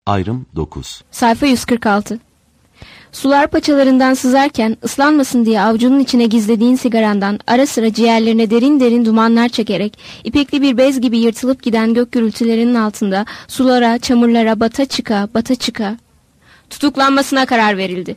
Ayrım 9. Sayfa 146. Sular paçalarından sızarken ıslanmasın diye avucunun içine gizlediğin sigarandan ara sıra ciğerlerine derin derin dumanlar çekerek ipekli bir bez gibi yırtılıp giden gök gürültülerinin altında sulara, çamurlara bata çıka tutuklanmasına karar verildi.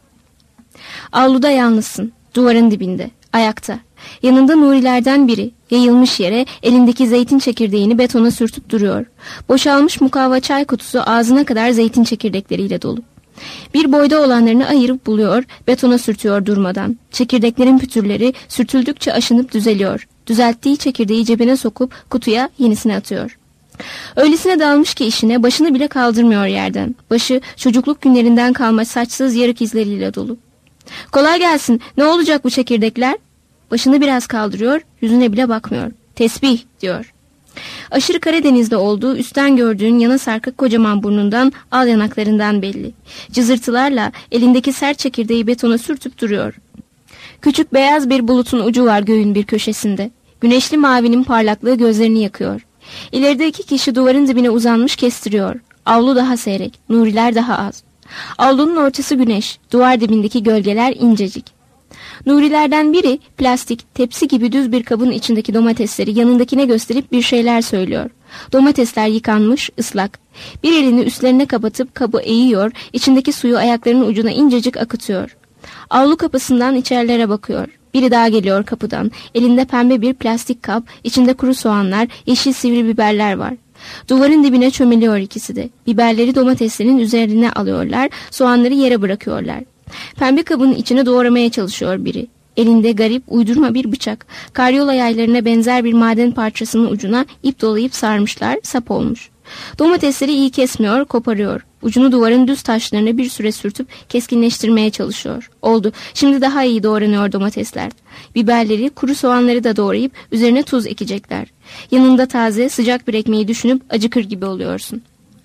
Avluda yalnızsın, duvarın dibinde, ayakta. Yanında Nurilerden biri yayılmış yere elindeki zeytin çekirdeğini betona sürtüp duruyor. Boşalmış mukavva çay kutusu ağzına kadar zeytin çekirdekleriyle dolu. Bir boyda olanlarını ayırıp buluyor, betona sürtüyor durmadan. Çekirdeklerin pütürleri sürtüldükçe aşınıp düzeliyor. Düzelttiği çekirdeği cebine sokup kutuya yenisini atıyor. Öylesine dalmış ki işine başını bile kaldırmıyor yerden. Başı çocukluk günlerinden kalma saçsız yarık izleriyle dolu. Kolay gelsin, ne olacak bu çekirdekler? Başını biraz kaldırıyor, yüzüne bile bakmıyor. Tesbih diyor. Aşırı Karadeniz'de olduğu üstten gördüğün yana sarkık kocaman burnundan, al yanaklarından belli. Cızırtılarla elindeki sert çekirdeği betona sürtüp duruyor. Küçük beyaz bir bulutun ucu var göğün bir köşesinde. Güneşli mavinin parlaklığı gözlerini yakıyor. İleride 2 kişi duvarın dibine uzanmış kestiriyor. Avlu daha seyrek, Nuriler daha az. Avlunun ortası güneş, duvar dibindeki gölgeler incecik. Nurilerden biri plastik, tepsi gibi düz bir kabın içindeki domatesleri yanındakine gösterip bir şeyler söylüyor. Domatesler yıkanmış, ıslak. Bir elini üstlerine kapatıp kabı eğiyor, içindeki suyu ayaklarının ucuna incecik akıtıyor. Avlu kapısından içerilere bakıyor. Biri daha geliyor kapıdan. Elinde pembe bir plastik kap, içinde kuru soğanlar, yeşil sivri biberler var. Duvarın dibine çömeliyor ikisi de. Biberleri domateslerin üzerine alıyorlar, soğanları yere bırakıyorlar. Pembe kabın içine doğramaya çalışıyor biri. Elinde garip, uydurma bir bıçak. Karyola yaylarına benzer bir maden parçasının ucuna ip dolayıp sarmışlar, sap olmuş. Domatesleri iyi kesmiyor, koparıyor. Ucunu duvarın düz taşlarına bir süre sürtüp keskinleştirmeye çalışıyor. Oldu. Şimdi daha iyi doğranıyor domatesler. Biberleri, kuru soğanları da doğrayıp üzerine tuz ekecekler. Yanında taze, sıcak bir ekmeği düşünüp acıkır gibi oluyorsun.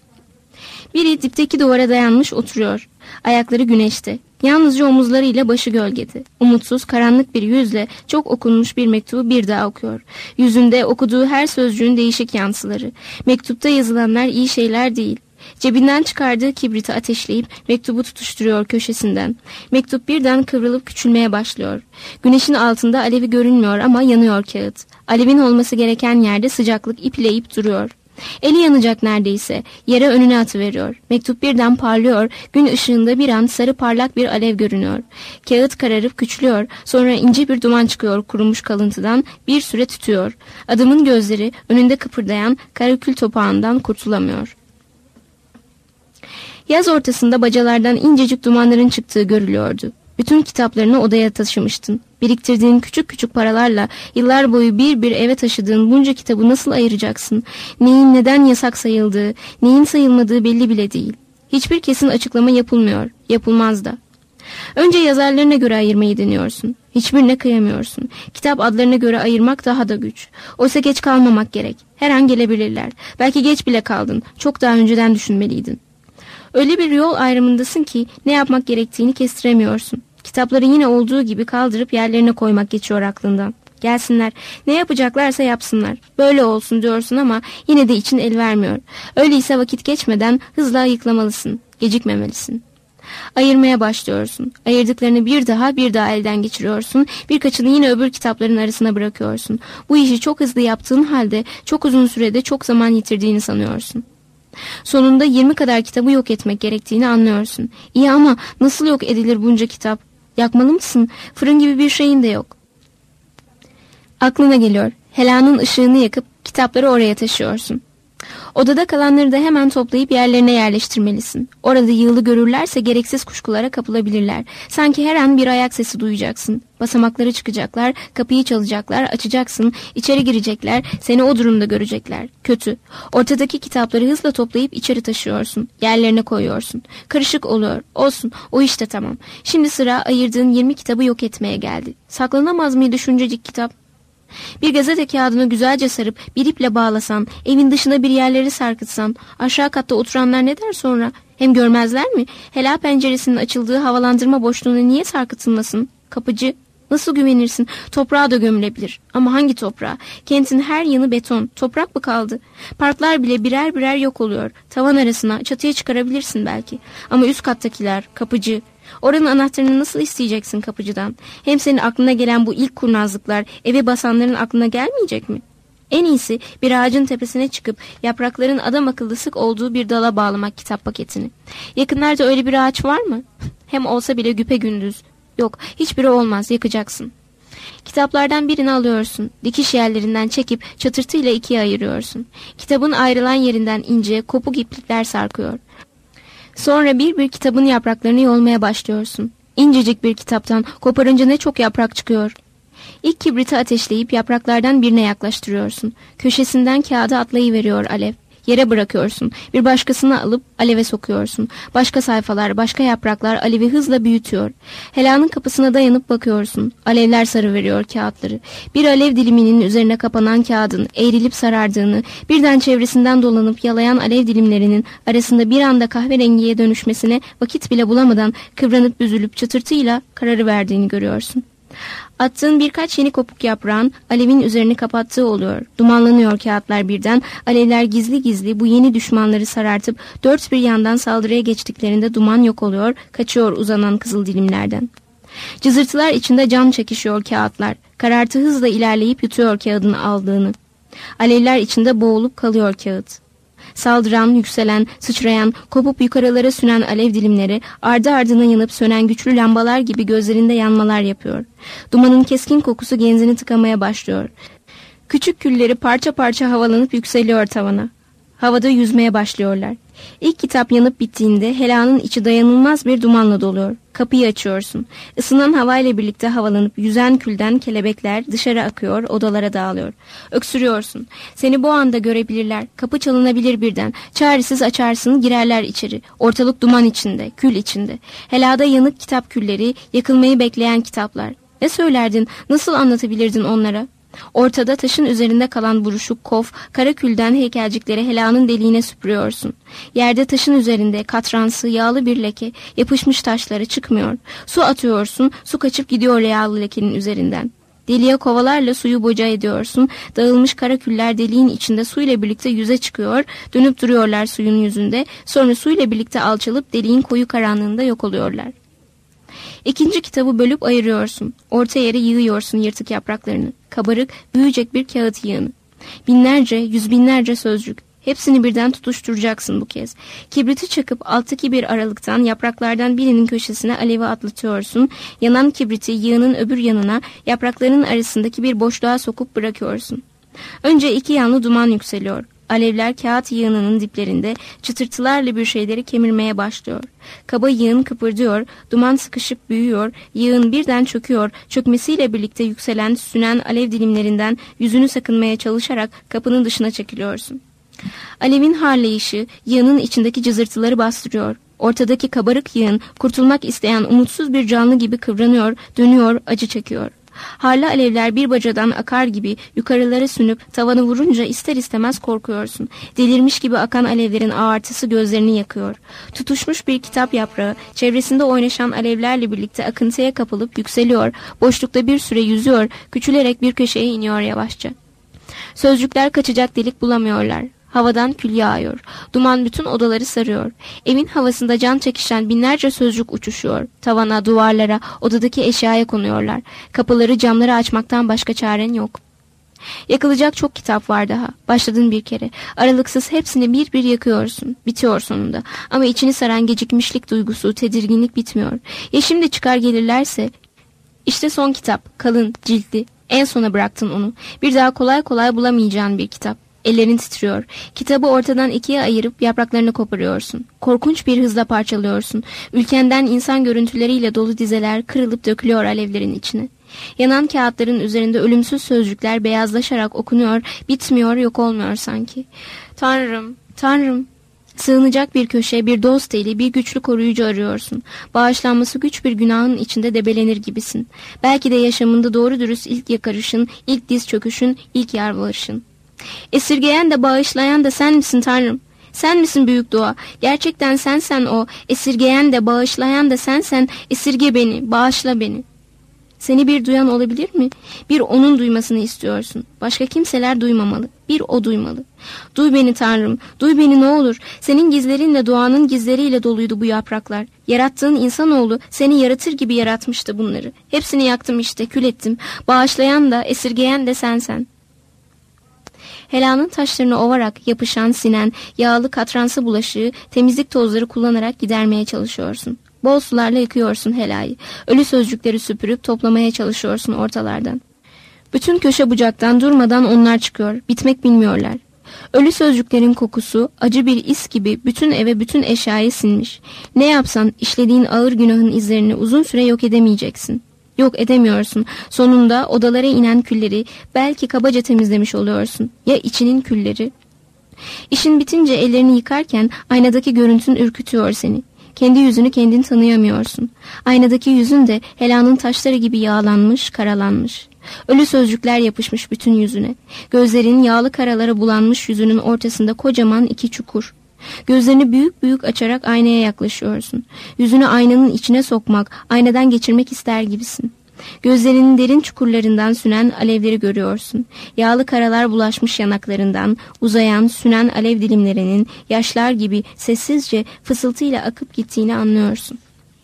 Biri dipteki duvara dayanmış oturuyor. Ayakları güneşte. Yalnızca omuzlarıyla başı gölgede. Umutsuz, karanlık bir yüzle çok okunmuş bir mektubu bir daha okuyor. Yüzünde okuduğu her sözcüğün değişik yansıları. Mektupta yazılanlar iyi şeyler değil. Cebinden çıkardığı kibriti ateşleyip mektubu tutuşturuyor köşesinden. Mektup birden kıvrılıp küçülmeye başlıyor. Güneşin altında alevi görünmüyor ama yanıyor kağıt. Alevin olması gereken yerde sıcaklık ipleyip duruyor. Eli yanacak neredeyse. Yere önüne atıveriyor. Mektup birden parlıyor. Gün ışığında bir an sarı parlak bir alev görünüyor. Kağıt kararıp küçülüyor. Sonra ince bir duman çıkıyor kurumuş kalıntıdan. Bir süre tütüyor. Adamın gözleri önünde kıpırdayan karakül topağından kurtulamıyor. Yaz ortasında bacalardan incecik dumanların çıktığı görülüyordu. Bütün kitaplarını odaya taşımıştın. Biriktirdiğin küçük küçük paralarla yıllar boyu bir bir eve taşıdığın bunca kitabı nasıl ayıracaksın? Neyin neden yasak sayıldığı, neyin sayılmadığı belli bile değil. Hiçbir kesin açıklama yapılmıyor, yapılmaz da. Önce yazarlarına göre ayırmayı deniyorsun. Hiçbirine kıyamıyorsun. Kitap adlarına göre ayırmak daha da güç. Oysa geç kalmamak gerek. Her an gelebilirler. Belki geç bile kaldın. Çok daha önceden düşünmeliydin. Öyle bir yol ayrımındasın ki ne yapmak gerektiğini kestiremiyorsun. Kitapları yine olduğu gibi kaldırıp yerlerine koymak geçiyor aklından. Gelsinler, ne yapacaklarsa yapsınlar. Böyle olsun diyorsun ama yine de için el vermiyor. Öyleyse vakit geçmeden hızla ayıklamalısın, gecikmemelisin. Ayırmaya başlıyorsun. Ayırdıklarını bir daha elden geçiriyorsun. Birkaçını yine öbür kitapların arasına bırakıyorsun. Bu işi çok hızlı yaptığın halde çok uzun sürede çok zaman yitirdiğini sanıyorsun. Sonunda 20 kadar kitabı yok etmek gerektiğini anlıyorsun. İyi ama nasıl yok edilir bunca kitap? Yakmalı mısın? Fırın gibi bir şeyin de yok. Aklına geliyor. Helanın ışığını yakıp kitapları oraya taşıyorsun. Odada kalanları da hemen toplayıp yerlerine yerleştirmelisin. Orada yığılı görürlerse gereksiz kuşkulara kapılabilirler. Sanki her an bir ayak sesi duyacaksın. Basamakları çıkacaklar, kapıyı çalacaklar, açacaksın, içeri girecekler, seni o durumda görecekler. Kötü. Ortadaki kitapları hızla toplayıp içeri taşıyorsun. Yerlerine koyuyorsun. Karışık oluyor. Olsun, o işte tamam. Şimdi sıra ayırdığın 20 kitabı yok etmeye geldi. Saklanamaz mıydı şuncacık kitap? Bir gazete kağıdını güzelce sarıp bir iple bağlasan, evin dışına bir yerleri sarkıtsan, aşağı katta oturanlar ne der sonra? Hem görmezler mi? Hela penceresinin açıldığı havalandırma boşluğuna niye sarkıtılmasın? Kapıcı, Nasıl güvenirsin? Toprağa da gömülebilir. Ama hangi toprağa? Kentin her yanı beton. Toprak mı kaldı? Parklar bile birer birer yok oluyor. Tavan arasına, çatıya çıkarabilirsin belki. Ama üst kattakiler, kapıcı. Oranın anahtarını nasıl isteyeceksin kapıcıdan? Hem senin aklına gelen bu ilk kurnazlıklar eve basanların aklına gelmeyecek mi? En iyisi bir ağacın tepesine çıkıp yaprakların adam akıllı sık olduğu bir dala bağlamak kitap paketini. Yakınlarda öyle bir ağaç var mı? Hem olsa bile güpegündüz. Yok, hiçbiri olmaz, yakacaksın. Kitaplardan birini alıyorsun. Dikiş yerlerinden çekip çatırtıyla ikiye ayırıyorsun. Kitabın ayrılan yerinden ince, kopuk iplikler sarkıyor. Sonra bir bir kitabın yapraklarını yolmaya başlıyorsun. İncecik bir kitaptan koparınca ne çok yaprak çıkıyor. İlk kibriti ateşleyip yapraklardan birine yaklaştırıyorsun. Köşesinden kağıda atlayıveriyor alev. Yere bırakıyorsun. Bir başkasını alıp aleve sokuyorsun. Başka sayfalar, başka yapraklar alevi hızla büyütüyor. Helanın kapısına dayanıp bakıyorsun. Alevler sarıveriyor kağıtları. Bir alev diliminin üzerine kapanan kağıdın eğrilip sarardığını, birden çevresinden dolanıp yalayan alev dilimlerinin arasında bir anda kahverengiye dönüşmesine vakit bile bulamadan kıvranıp büzülüp çıtırtıyla kararıverdiğini görüyorsun. Attığın birkaç yeni kopuk yaprağın alevin üzerini kapattığı oluyor. Dumanlanıyor kağıtlar birden. Alevler gizli gizli bu yeni düşmanları sarartıp dört bir yandan saldırıya geçtiklerinde duman yok oluyor, kaçıyor uzanan kızıl dilimlerden. Cızırtılar içinde can çekişiyor kağıtlar. Karartı hızla ilerleyip yutuyor kağıdın aldığını. Alevler içinde boğulup kalıyor kağıt. Saldıran, yükselen, sıçrayan, kopup yukarılara sünen alev dilimleri ardı ardına yanıp sönen güçlü lambalar gibi gözlerinde yanmalar yapıyor. Dumanın keskin kokusu genzini tıkamaya başlıyor. Küçük külleri parça parça havalanıp yükseliyor tavana. Havada yüzmeye başlıyorlar. İlk kitap yanıp bittiğinde helanın içi dayanılmaz bir dumanla doluyor. Kapıyı açıyorsun. Isınan havayla birlikte havalanıp yüzen külden kelebekler dışarı akıyor, odalara dağılıyor. Öksürüyorsun. Seni bu anda görebilirler. Kapı çalınabilir birden. Çaresiz açarsın, girerler içeri. Ortalık duman içinde, kül içinde. Helada yanık kitap külleri, yakılmayı bekleyen kitaplar. Ne söylerdin, nasıl anlatabilirdin onlara? Ortada taşın üzerinde kalan buruşuk kof, kara külden heykelcikleri helanın deliğine süpürüyorsun. Yerde taşın üzerinde katransı, yağlı bir leke, yapışmış taşlara çıkmıyor. Su atıyorsun, su kaçıp gidiyor yağlı lekenin üzerinden. Deliğe kovalarla suyu boca ediyorsun. Dağılmış kara küller deliğin içinde suyla birlikte yüze çıkıyor, dönüp duruyorlar suyun yüzünde, sonra suyla birlikte alçalıp deliğin koyu karanlığında yok oluyorlar. İkinci kitabı bölüp ayırıyorsun. Orta yere yığıyorsun yırtık yapraklarını. Kabarık, büyüyecek bir kağıt yığını. Binlerce, yüz binlerce sözcük. Hepsini birden tutuşturacaksın bu kez. Kibriti çakıp alttaki bir aralıktan yapraklardan birinin köşesine alevi atlatıyorsun. Yanan kibriti yığının öbür yanına yaprakların arasındaki bir boşluğa sokup bırakıyorsun. Önce iki yanlı duman yükseliyor. Alevler kağıt yığınının diplerinde çıtırtılarla bir şeyleri kemirmeye başlıyor. Kaba yığın kıpırdıyor, duman sıkışıp büyüyor, yığın birden çöküyor, çökmesiyle birlikte yükselen, sünen alev dilimlerinden yüzünü sakınmaya çalışarak kapının dışına çekiliyorsun. Alevin harlayışı yığının içindeki cızırtıları bastırıyor. Ortadaki kabarık yığın kurtulmak isteyen umutsuz bir canlı gibi kıvranıyor, dönüyor, acı çekiyor. Harlı alevler bir bacadan akar gibi yukarılara sünüp tavanı vurunca ister istemez korkuyorsun. Delirmiş gibi akan alevlerin ağartısı gözlerini yakıyor. Tutuşmuş bir kitap yaprağı çevresinde oynaşan alevlerle birlikte akıntıya kapılıp yükseliyor. Boşlukta bir süre yüzüyor, küçülerek bir köşeye iniyor yavaşça. Sözcükler kaçacak delik bulamıyorlar. Havadan kül yağıyor. Duman bütün odaları sarıyor. Evin havasında can çekişen binlerce sözcük uçuşuyor. Tavana, duvarlara, odadaki eşyaya konuyorlar. Kapıları, camları açmaktan başka çaren yok. Yakılacak çok kitap var daha. Başladın bir kere. Aralıksız hepsini bir bir yakıyorsun. Bitiyor sonunda. Ama içini saran gecikmişlik duygusu, tedirginlik bitmiyor. Ya şimdi çıkar gelirlerse? İşte son kitap. Kalın, ciltli. En sona bıraktın onu. Bir daha kolay kolay bulamayacağın bir kitap. Ellerin titriyor. Kitabı ortadan ikiye ayırıp yapraklarını koparıyorsun. Korkunç bir hızla parçalıyorsun. Ülkenden insan görüntüleriyle dolu dizeler kırılıp dökülüyor alevlerin içine. Yanan kağıtların üzerinde ölümsüz sözcükler beyazlaşarak okunuyor, bitmiyor, yok olmuyor sanki. Tanrım, Tanrım. Sığınacak bir köşe, bir dost eli, bir güçlü koruyucu arıyorsun. Bağışlanması güç bir günahın içinde debelenir gibisin. Belki de yaşamında doğru dürüst ilk yakarışın, ilk diz çöküşün, ilk yalvarışın. Esirgeyen de bağışlayan da sen misin Tanrım? Sen misin büyük dua? Gerçekten sensen o. Esirgeyen de bağışlayan da sensen. Esirge beni, bağışla beni. Seni bir duyan olabilir mi? Bir onun duymasını istiyorsun. Başka kimseler duymamalı. Bir o duymalı. Duy beni Tanrım, duy beni ne olur. Senin gizlerinle doğanın gizleriyle doluydu bu yapraklar. Yarattığın insanoğlu seni yaratır gibi yaratmıştı bunları. Hepsini yaktım işte, kül ettim. Bağışlayan da, esirgeyen de sensen. Helanın taşlarını ovarak yapışan, sinen, yağlı katransı bulaşığı temizlik tozları kullanarak gidermeye çalışıyorsun. Bol sularla yıkıyorsun helayı. Ölü sözcükleri süpürüp toplamaya çalışıyorsun ortalardan. Bütün köşe bucaktan durmadan onlar çıkıyor. Bitmek bilmiyorlar. Ölü sözcüklerin kokusu acı bir is gibi bütün eve, bütün eşyayı sinmiş. Ne yapsan işlediğin ağır günahın izlerini uzun süre yok edemeyeceksin. Yok edemiyorsun. Sonunda odalara inen külleri belki kabaca temizlemiş oluyorsun. Ya içinin külleri? İşin bitince ellerini yıkarken aynadaki görüntün ürkütüyor seni. Kendi yüzünü kendin tanıyamıyorsun. Aynadaki yüzün de helanın taşları gibi yağlanmış, karalanmış. Ölü sözcükler yapışmış bütün yüzüne. Gözlerin yağlı karalara bulanmış yüzünün ortasında kocaman iki çukur. Gözlerini büyük büyük açarak aynaya yaklaşıyorsun. Yüzünü aynanın içine sokmak, aynadan geçirmek ister gibisin. Gözlerinin derin çukurlarından sünen alevleri görüyorsun. Yağlı karalar bulaşmış yanaklarından uzayan sünen alev dilimlerinin yaşlar gibi sessizce fısıltıyla akıp gittiğini anlıyorsun.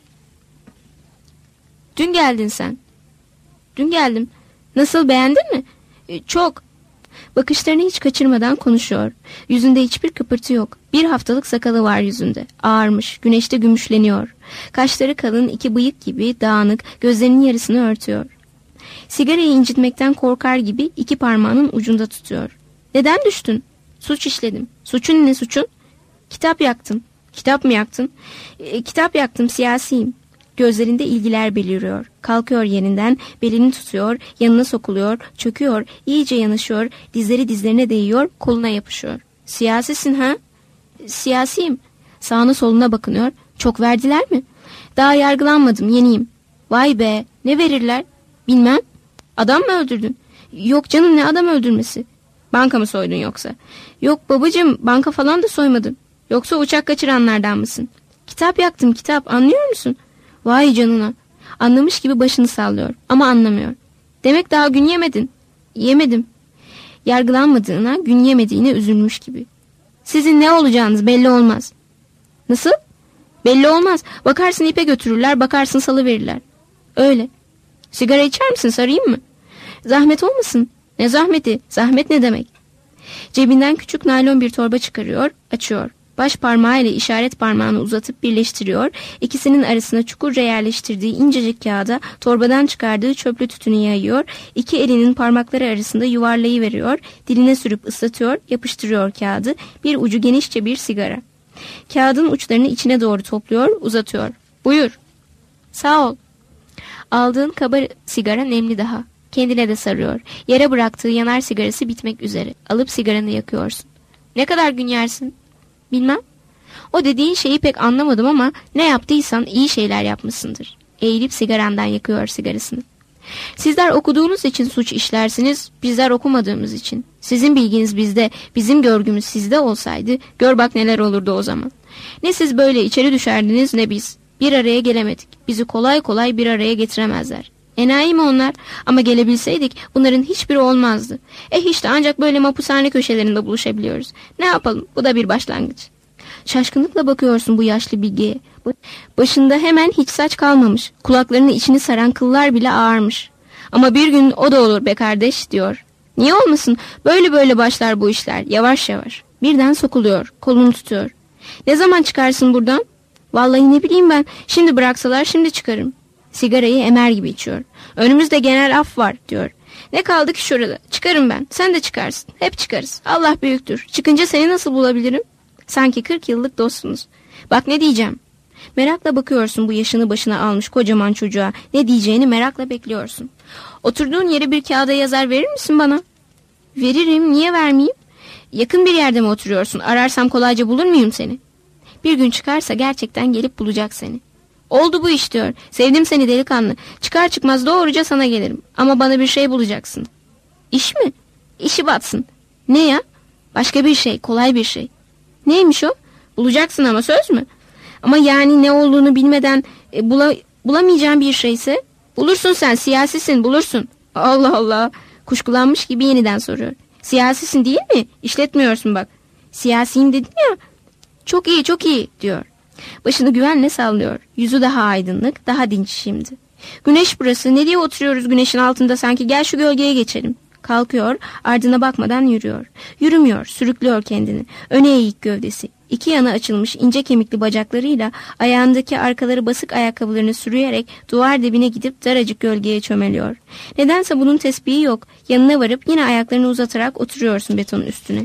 Dün geldin sen. Dün geldim. Nasıl, beğendin mi? Çok. Bakışlarını hiç kaçırmadan konuşuyor. Yüzünde hiçbir kıpırtı yok. Bir haftalık sakalı var yüzünde. Ağarmış, güneşte gümüşleniyor. Kaşları kalın, iki bıyık gibi dağınık, gözlerinin yarısını örtüyor. Sigarayı incitmekten korkar gibi iki parmağının ucunda tutuyor. Neden düştün? Suç işledim. Suçun ne suçun? Kitap yaktım. Kitap mı yaktın? Kitap yaktım, siyasiyim. Gözlerinde ilgiler beliriyor. Kalkıyor yerinden, belini tutuyor, yanına sokuluyor, çöküyor, iyice yanaşıyor, dizleri dizlerine değiyor, koluna yapışıyor. Siyasisin ha? Siyasiyim. Sağına soluna bakınıyor. Çok verdiler mi? Daha yargılanmadım, yeniyim. Vay be, ne verirler? Bilmem. Adam mı öldürdün? Yok canım, ne adam öldürmesi? Banka mı soydun yoksa? Yok babacığım, banka falan da soymadım. Yoksa uçak kaçıranlardan mısın? Kitap yaktım, kitap, anlıyor musun? Vay canına. Anlamış gibi başını sallıyor ama anlamıyor. Demek daha gün yemedin. Yemedim. Yargılanmadığına, gün yemediğine üzülmüş gibi. Sizin ne olacağınız belli olmaz. Nasıl? Belli olmaz. Bakarsın ipe götürürler, bakarsın salıverirler. Öyle. Sigara içer misin, sarayım mı? Zahmet olmasın. Ne zahmeti? Zahmet ne demek? Cebinden küçük naylon bir torba çıkarıyor, açıyor. Baş parmağı ile işaret parmağını uzatıp birleştiriyor. İkisinin arasına çukurca yerleştirdiği incecik kağıda torbadan çıkardığı çöplü tütünü yayıyor. İki elinin parmakları arasında yuvarlayıveriyor. Diline sürüp ıslatıyor, yapıştırıyor kağıdı. Bir ucu genişçe bir sigara. Kağıdın uçlarını içine doğru topluyor, uzatıyor. Buyur. Sağ ol. Aldığın kaba sigara nemli daha. Kendine de sarıyor. Yere bıraktığı yanar sigarası bitmek üzere. Alıp sigaranı yakıyorsun. Ne kadar gün yersin? Bilmem. O dediğin şeyi pek anlamadım ama ne yaptıysan iyi şeyler yapmışsındır. Eğilip sigarandan yakıyor sigarasını. Sizler okuduğunuz için suç işlersiniz, bizler okumadığımız için. Sizin bilginiz bizde, bizim görgümüz sizde olsaydı, gör bak neler olurdu o zaman. Ne siz böyle içeri düşerdiniz ne biz. Bir araya gelemedik. Bizi kolay kolay bir araya getiremezler. Enayi mi onlar? Ama gelebilseydik bunların hiçbiri olmazdı. İşte ancak böyle mapushane köşelerinde buluşabiliyoruz. Ne yapalım? Bu da bir başlangıç. Şaşkınlıkla bakıyorsun bu yaşlı bilgiye. Başında hemen hiç saç kalmamış. Kulaklarının içini saran kıllar bile ağarmış. Ama bir gün o da olur be kardeş diyor. Niye olmasın? Böyle böyle başlar bu işler. Yavaş yavaş. Birden sokuluyor. Kolunu tutuyor. Ne zaman çıkarsın buradan? Vallahi ne bileyim ben. Şimdi bıraksalar şimdi çıkarım. Sigarayı emer gibi içiyor. Önümüzde genel af var diyor. Ne kaldı ki şurada? Çıkarım ben. Sen de çıkarsın. Hep çıkarız. Allah büyüktür. Çıkınca seni nasıl bulabilirim? Sanki 40 yıllık dostsunuz. Bak ne diyeceğim. Merakla bakıyorsun bu yaşını başına almış kocaman çocuğa. Ne diyeceğini merakla bekliyorsun. Oturduğun yeri bir kağıda yazar verir misin bana? Veririm. Niye vermeyeyim? Yakın bir yerde mi oturuyorsun? Ararsam kolayca bulur muyum seni? Bir gün çıkarsa gerçekten gelip bulacak seni. Oldu bu iş diyor. Sevdim seni delikanlı. Çıkar çıkmaz doğruca sana gelirim. Ama bana bir şey bulacaksın. İş mi? İşi batsın. Ne ya? Başka bir şey, kolay bir şey. Neymiş o? Bulacaksın ama söz mü? Ama yani ne olduğunu bilmeden bulamayacağım bir şeyse Bulursun sen, siyasisin, bulursun. Allah Allah. Kuşkulanmış gibi yeniden soruyor. Siyasisin değil mi? İşletmiyorsun bak. Siyasiyim dedin ya. Çok iyi, çok iyi diyor. Başını güvenle sallıyor. Yüzü daha aydınlık, daha dinç şimdi. Güneş burası. Ne diye oturuyoruz güneşin altında sanki? Gel şu gölgeye geçelim. Kalkıyor, ardına bakmadan yürüyor. Yürümüyor, sürüklüyor kendini. Öne eğik gövdesi. İki yana açılmış ince kemikli bacaklarıyla ayağındaki arkaları basık ayakkabılarını sürüyerek duvar dibine gidip daracık gölgeye çömeliyor. Nedense bunun tespihi yok. Yanına varıp yine ayaklarını uzatarak oturuyorsun betonun üstüne.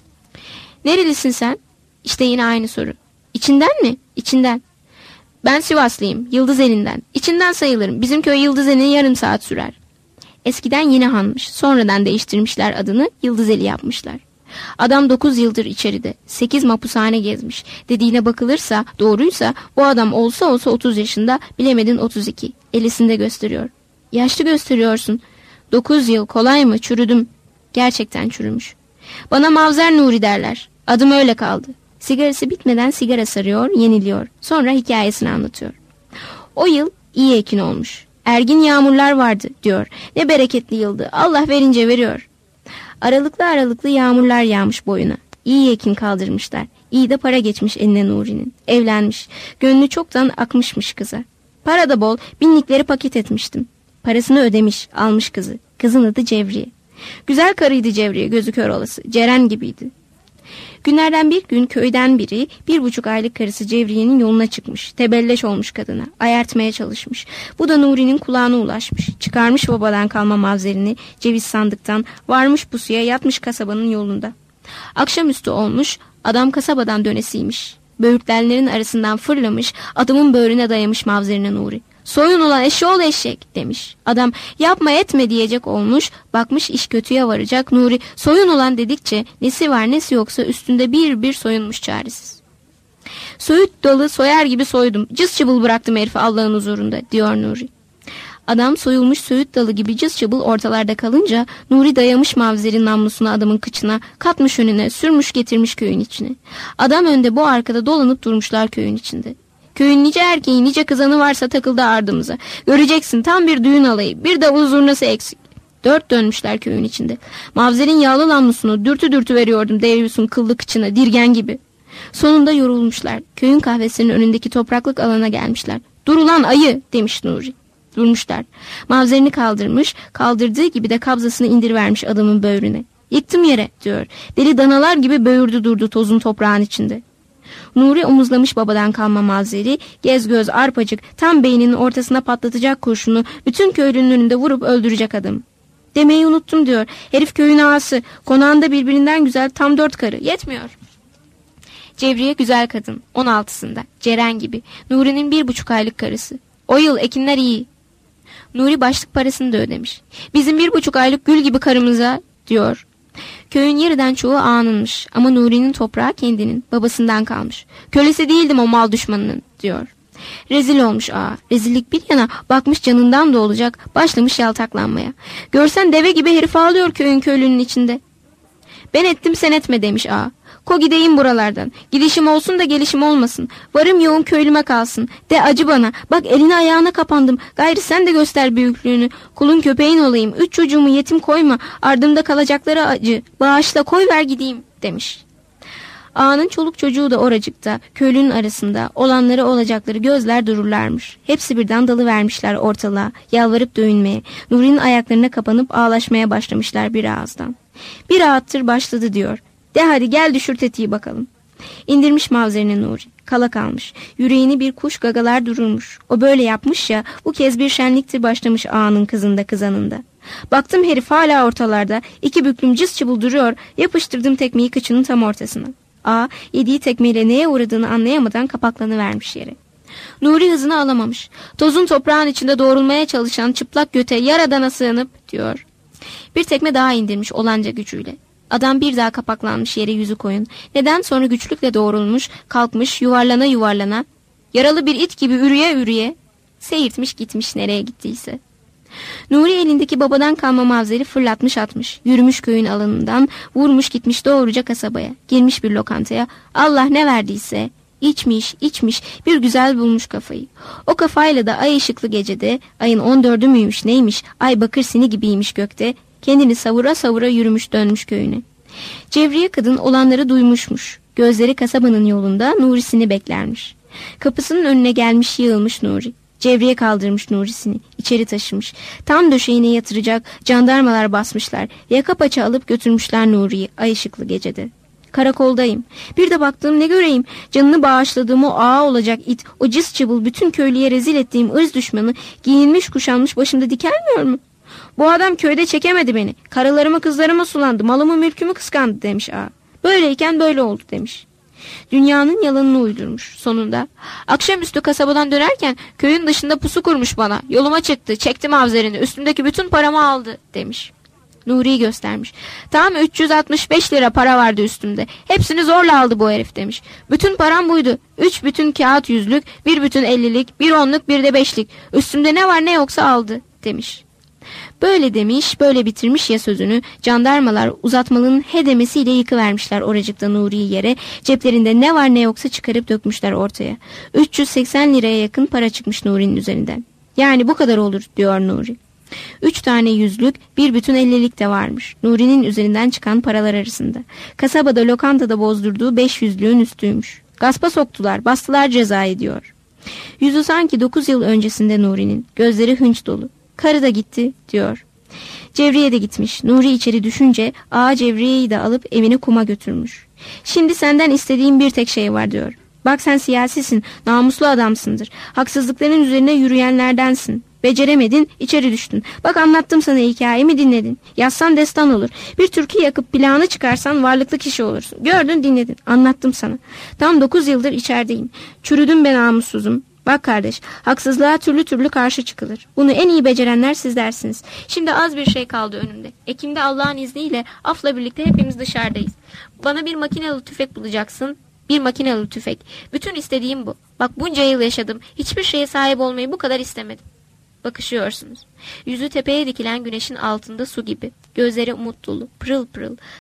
Nerelisin sen? İşte yine aynı soru. İçinden mi? İçinden. Ben Sivaslıyım, Yıldızeli'nden. İçinden sayılırım. Bizim köy Yıldızeli'ne yarım saat sürer. Eskiden yine hanmış. Sonradan değiştirmişler adını, Yıldızeli yapmışlar. Adam 9 yıldır içeride. 8 mapushane gezmiş. Dediğine bakılırsa, doğruysa bu adam olsa 30 yaşında, bilemedin 32. Elisinde gösteriyor. Yaşlı gösteriyorsun. 9 yıl kolay mı? Çürüdüm. Gerçekten çürümüş. Bana Mavzer Nuri derler. Adım öyle kaldı. Sigarası bitmeden sigara sarıyor, yeniliyor. Sonra hikayesini anlatıyor. O yıl iyi ekin olmuş. Ergin yağmurlar vardı diyor. Ne bereketli yıldı. Allah verince veriyor. Aralıklı yağmurlar yağmış boyuna. İyi ekin kaldırmışlar. İyi de para geçmiş eline Nuri'nin. Evlenmiş. Gönlü çoktan akmışmış kıza. Para da bol. Binlikleri paket etmiştim. Parasını ödemiş. Almış kızı. Kızın adı Cevriye. Güzel karıydı Cevriye. Gözü kör olası. Ceren gibiydi. Günlerden bir gün köyden biri 1,5 aylık karısı Cevriye'nin yoluna çıkmış. Tebelleş olmuş kadına. Ayartmaya çalışmış. Bu da Nuri'nin kulağına ulaşmış. Çıkarmış babadan kalma mavzerini ceviz sandıktan, varmış pusuya, yatmış kasabanın yolunda. Akşamüstü olmuş, adam kasabadan dönesiymiş. Böğürtlenlerin arasından fırlamış, adamın böğrüne dayamış mavzerine Nuri. Soyun ulan eşşoğlu eşek demiş. Adam yapma etme diyecek olmuş, bakmış iş kötüye varacak. Nuri soyun ulan dedikçe nesi var nesi yoksa üstünde bir soyunmuş çaresiz. Söğüt dalı soyar gibi soydum, cız çıbıl bıraktım herifi Allah'ın huzurunda diyor Nuri. Adam soyulmuş söğüt dalı gibi cız çıbıl ortalarda kalınca Nuri dayamış mavzerin namlusunu adamın kıçına, katmış önüne, sürmüş getirmiş köyün içine. Adam önde, bu arkada dolanıp durmuşlar köyün içinde. Köyün nice erkeği nice kızanı varsa takıldı ardımıza. Göreceksin tam bir düğün alayı, bir davul zurnası eksik. 4 dönmüşler köyün içinde. Mavzerin yağlı namlusunu dürtü veriyordum Devyus'un kıllı kıçına dirgen gibi. Sonunda yorulmuşlar. Köyün kahvesinin önündeki topraklık alana gelmişler. Dur ulan ayı demiş Nuri. Durmuşlar. Mavzerini kaldırmış, kaldırdığı gibi de kabzasını indirivermiş adamın böğrüne. Yıktım yere diyor. Deli danalar gibi böğürdü durdu tozun toprağın içinde. Nuri omuzlamış babadan kalma mavzeri, gez göz arpacık tam beyninin ortasına patlatacak kurşunu bütün köylünün önünde vurup öldürecek adam. Demeyi unuttum diyor. Herif köyün ağası, konağında birbirinden güzel tam 4 karı, yetmiyor. Cevriye güzel kadın, 16'sında, Ceren gibi, Nuri'nin 1,5 aylık karısı. O yıl ekinler iyi. Nuri başlık parasını da ödemiş. Bizim 1,5 aylık gül gibi karımıza diyor. Köyün yarıdan çoğu ağanınmış ama Nuri'nin toprağı kendinin, babasından kalmış. Kölesi değildim o mal düşmanının diyor. Rezil olmuş ağa. Rezillik bir yana bakmış canından da olacak, başlamış yaltaklanmaya. Görsen deve gibi herif ağlıyor köyün köylünün içinde. Ben ettim sen etme demiş ağa. Ko gideyim buralardan. Gidişim olsun da gelişim olmasın. Varım yoğun köylüme kalsın. De acı bana. Bak eline ayağına kapandım. Gayrı sen de göster büyüklüğünü. Kulun köpeğin olayım. 3 çocuğumu yetim koyma. Ardımda kalacaklara acı. Bağışla koy ver gideyim demiş. Ağanın çoluk çocuğu da oracıkta. Köylünün arasında. Olanları olacakları gözler dururlarmış. Hepsi birden dalıvermişler ortalığa. Yalvarıp dövünmeye. Nuri'nin ayaklarına kapanıp ağlaşmaya başlamışlar bir ağızdan. Bir ağıttır başladı diyor. De hadi gel düşür tetiği bakalım. İndirmiş mavzerini Nuri. Kala kalmış. Yüreğini bir kuş gagalar dururmuş. O böyle yapmış ya, bu kez bir şenliktir başlamış ağanın kızında kızanında. Baktım herif hala ortalarda. 2 büklüm cız çıbıl duruyor. Yapıştırdım tekmeyi kıçının tam ortasına. Ağa yediği tekmeyle neye uğradığını anlayamadan kapaklanıvermiş yere. Nuri hızını alamamış. Tozun toprağın içinde doğrulmaya çalışan çıplak göte yaradana sığınıp diyor. Bir tekme daha indirmiş olanca gücüyle. Adam bir daha kapaklanmış yere yüzü koyun. Neden sonra güçlükle doğrulmuş, kalkmış, yuvarlana, yaralı bir it gibi ürüye, seyirtmiş gitmiş nereye gittiyse. Nuri elindeki babadan kalma mavzeri fırlatmış atmış. Yürümüş köyün alanından, vurmuş gitmiş doğruca kasabaya. Girmiş bir lokantaya, Allah ne verdiyse, İçmiş, bir güzel bulmuş kafayı. O kafayla da ay ışıklı gecede, ayın 14'ü müymüş neymiş, ay bakır sini gibiymiş gökte, kendini savura savura yürümüş dönmüş köyüne. Cevriye kadın olanları duymuşmuş. Gözleri kasabanın yolunda Nuri'sini beklermiş. Kapısının önüne gelmiş yığılmış Nuri. Cevriye kaldırmış Nuri'sini, içeri taşımış. Tam döşeğine yatıracak, jandarmalar basmışlar. Yaka paça alıp götürmüşler Nuri'yi ay ışıklı gecede. Karakoldayım. Bir de baktım ne göreyim, canını bağışladığım o ağa olacak it, o cız çıbıl bütün köylüye rezil ettiğim ırz düşmanı giyinmiş kuşanmış başımda dikelmiyor mu? Bu adam köyde çekemedi beni. Karılarımı kızlarıma sulandı, malımı mülkümü kıskandı demiş ağa. Böyleyken böyle oldu demiş. Dünyanın yalanını uydurmuş sonunda. Akşamüstü kasabadan dönerken köyün dışında pusu kurmuş bana. Yoluma çıktı, çektim avzerini, üstümdeki bütün paramı aldı demiş. Nuri'yi göstermiş. Tam 365 lira para vardı üstümde. Hepsini zorla aldı bu herif demiş. Bütün param buydu. 3 bütün kağıt yüzlük, 1 bütün 50'lik, 1 onluk, 1 de 5'lik. Üstümde ne var ne yoksa aldı demiş. Böyle demiş, böyle bitirmiş ya sözünü. Jandarmalar uzatmalının hedemesiyle yıkıvermişler oracıkta Nuri'yi yere. Ceplerinde ne var ne yoksa çıkarıp dökmüşler ortaya. 380 liraya yakın para çıkmış Nuri'nin üzerinden. Yani bu kadar olur diyor Nuri. 3 tane yüzlük, 1 bütün 50'lik de varmış. Nuri'nin üzerinden çıkan paralar arasında. Kasabada lokantada bozdurduğu 500'lüğün üstüymüş. Gaspa soktular, bastılar cezayı diyor. Yüzü sanki 9 yıl öncesinde Nuri'nin. Gözleri hınç dolu. Karı da gitti diyor. Cevriye de gitmiş. Nuri içeri düşünce ağa Cevriye'yi de alıp evine kuma götürmüş. Şimdi senden istediğim bir tek şey var diyor. Bak sen siyasisin, namuslu adamsındır. Haksızlıkların üzerine yürüyenlerdensin. Beceremedin, içeri düştün. Bak anlattım sana hikayemi dinledin. Yazsan destan olur. Bir türkü yakıp plağını çıkarsan varlıklı kişi olursun. Gördün dinledin. Anlattım sana. Tam 9 yıldır içerideyim. Çürüdüm ben namussuzum. Bak kardeş, haksızlığa türlü türlü karşı çıkılır. Bunu en iyi becerenler sizlersiniz. Şimdi az bir şey kaldı önümde. Ekim'de Allah'ın izniyle afla birlikte hepimiz dışarıdayız. Bana bir makinalı tüfek bulacaksın. Bir makinalı tüfek. Bütün istediğim bu. Bak bunca yıl yaşadım. Hiçbir şeye sahip olmayı bu kadar istemedim. Bakışıyorsunuz. Yüzü tepeye dikilen güneşin altında su gibi. Gözleri umut dolu, pırıl pırıl.